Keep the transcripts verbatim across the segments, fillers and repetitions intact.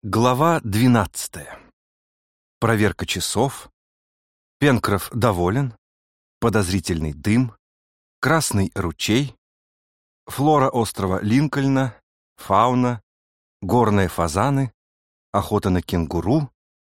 Глава двенадцатая. Проверка часов. Пенкроф доволен. Подозрительный дым. Красный ручей. Флора острова Линкольна. Фауна. Горные фазаны. Охота на кенгуру.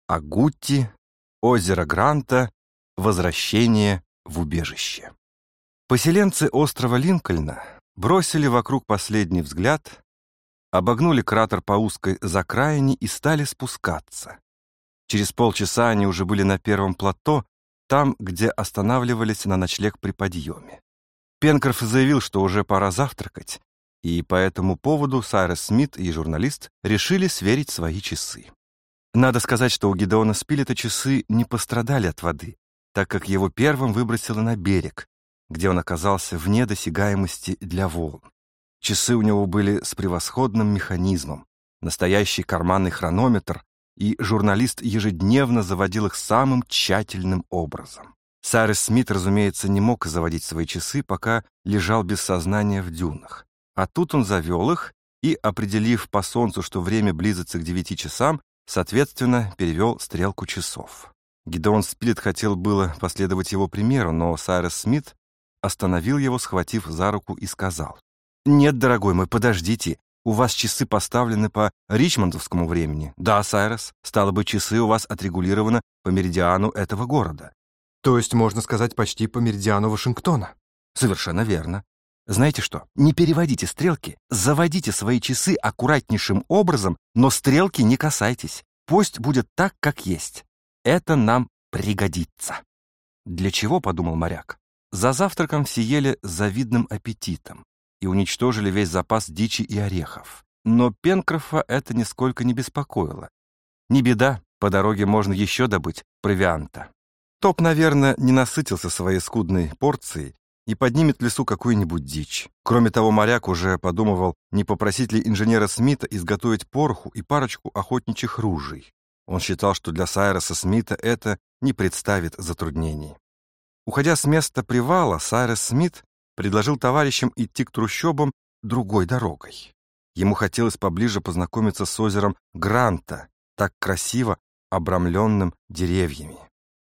Агутти. Озеро Гранта. Возвращение в убежище. Поселенцы острова Линкольна бросили вокруг последний взгляд, обогнули кратер по узкой закраине и стали спускаться. Через полчаса они уже были на первом плато, там, где останавливались на ночлег при подъеме. Пенкроф заявил, что уже пора завтракать, и по этому поводу Сайрес Смит и журналист решили сверить свои часы. Надо сказать, что у Гидеона Спилета часы не пострадали от воды, так как его первым выбросило на берег, где он оказался вне досягаемости для волн. Часы у него были с превосходным механизмом, настоящий карманный хронометр, и журналист ежедневно заводил их самым тщательным образом. Сайрес Смит, разумеется, не мог заводить свои часы, пока лежал без сознания в дюнах. А тут он завел их и, определив по солнцу, что время близится к девяти часам, соответственно, перевел стрелку часов. Гидеон Спилет хотел было последовать его примеру, но Сайрес Смит остановил его, схватив за руку, и сказал: «Нет, дорогой мой, подождите. У вас часы поставлены по ричмондовскому времени». «Да, Сайрес, стало быть, часы у вас отрегулированы по меридиану этого города». «То есть, можно сказать, почти по меридиану Вашингтона?» «Совершенно верно. Знаете что, не переводите стрелки, заводите свои часы аккуратнейшим образом, но стрелки не касайтесь. Пусть будет так, как есть. Это нам пригодится». «Для чего?» — подумал моряк. За завтраком все ели с завидным аппетитом и уничтожили весь запас дичи и орехов. Но Пенкрофа это нисколько не беспокоило. Не беда, по дороге можно еще добыть провианта. Топ, наверное, не насытился своей скудной порцией и поднимет в лесу какую-нибудь дичь. Кроме того, моряк уже подумывал, не попросить ли инженера Смита изготовить пороху и парочку охотничьих ружей. Он считал, что для Сайреса Смита это не представит затруднений. Уходя с места привала, Сайрес Смит предложил товарищам идти к трущобам другой дорогой. Ему хотелось поближе познакомиться с озером Гранта, так красиво обрамленным деревьями.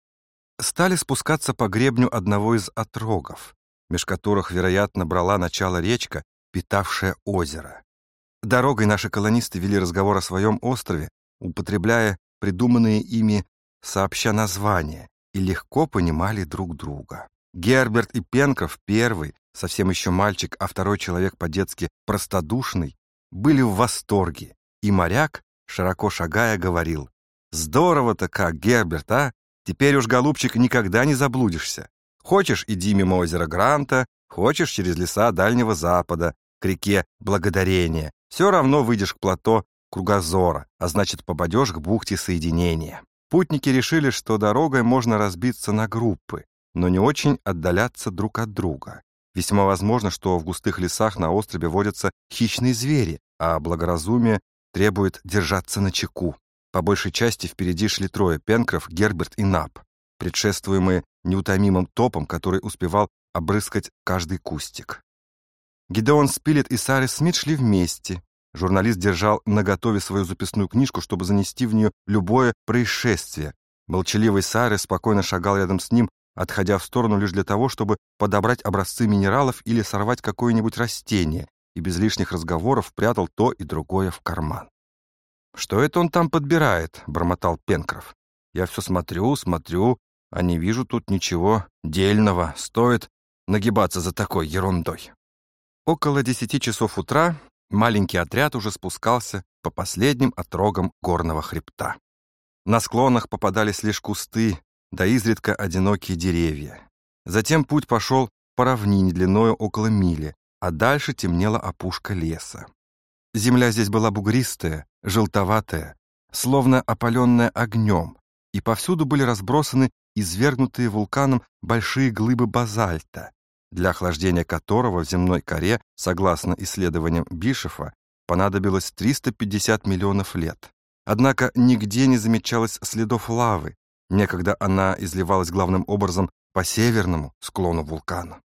Стали спускаться по гребню одного из отрогов, меж которых, вероятно, брала начало речка, питавшая озеро. Дорогой наши колонисты вели разговор о своем острове, употребляя придуманные ими сообща названия, и легко понимали друг друга. Герберт и Пенкроф, первый, совсем еще мальчик, а второй человек по-детски простодушный, были в восторге, и моряк, широко шагая, говорил: «Здорово-то как, Герберт, а? Теперь уж, голубчик, никогда не заблудишься. Хочешь, иди мимо озера Гранта, хочешь, через леса Дальнего Запада, к реке Благодарения. Все равно выйдешь к плато Кругозора, а значит, попадешь к бухте Соединения». Путники решили, что дорогой можно разбиться на группы, но не очень отдаляться друг от друга. Весьма возможно, что в густых лесах на острове водятся хищные звери, а благоразумие требует держаться начеку. По большей части впереди шли трое: Пенкроф, Герберт и Нап, предшествуемые неутомимым Топом, который успевал обрыскать каждый кустик. Гидеон Спилет и Сайрес Смит шли вместе. Журналист держал наготове свою записную книжку, чтобы занести в нее любое происшествие. Молчаливый Сайрес спокойно шагал рядом с ним, отходя в сторону лишь для того, чтобы подобрать образцы минералов или сорвать какое-нибудь растение, и без лишних разговоров прятал то и другое в карман. «Что это он там подбирает?» — бормотал Пенкроф. «Я все смотрю, смотрю, а не вижу тут ничего дельного. Стоит нагибаться за такой ерундой». Около десяти часов утра маленький отряд уже спускался по последним отрогам горного хребта. На склонах попадались лишь кусты, да изредка одинокие деревья. Затем путь пошел по равнине длиною около мили, а дальше темнела опушка леса. Земля здесь была бугристая, желтоватая, словно опаленная огнем, и повсюду были разбросаны извергнутые вулканом большие глыбы базальта, для охлаждения которого в земной коре, согласно исследованиям Бишофа, понадобилось триста пятьдесят миллионов лет. Однако нигде не замечалось следов лавы, некогда она изливалась главным образом по северному склону вулкана.